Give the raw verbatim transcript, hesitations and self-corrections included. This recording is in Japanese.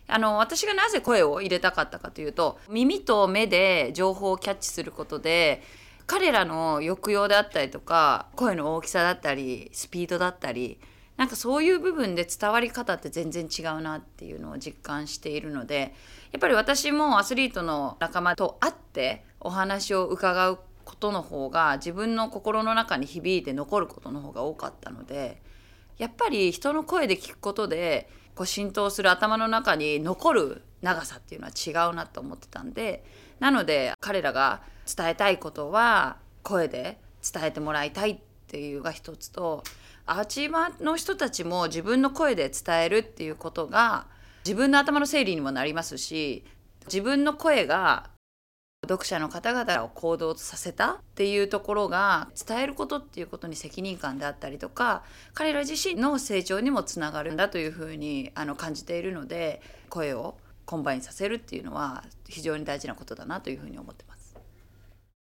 あの私がなぜ声を入れたかったかというと、耳と目で情報をキャッチすることで彼らの抑揚であったりとか声の大きさだったりスピードだったり、なんかそういう部分で伝わり方って全然違うなっていうのを実感しているので、やっぱり私もアスリートの仲間と会ってお話を伺うことの方が自分の心の中に響いて残ることの方が多かったので、やっぱり人の声で聞くことでこう浸透する頭の中に残る長さっていうのは違うなと思ってたんで、なので彼らが伝えたいことは声で伝えてもらいたいっていうのが一つと、アーチーバーの人たちも自分の声で伝えるっていうことが自分の頭の整理にもなりますし、自分の声が読者の方々を行動させたっていうところが伝えることっていうことに責任感であったりとか、彼ら自身の成長にもつながるんだというふうにあの感じているので、声をコンバインさせるっていうのは非常に大事なことだなというふうに思ってます。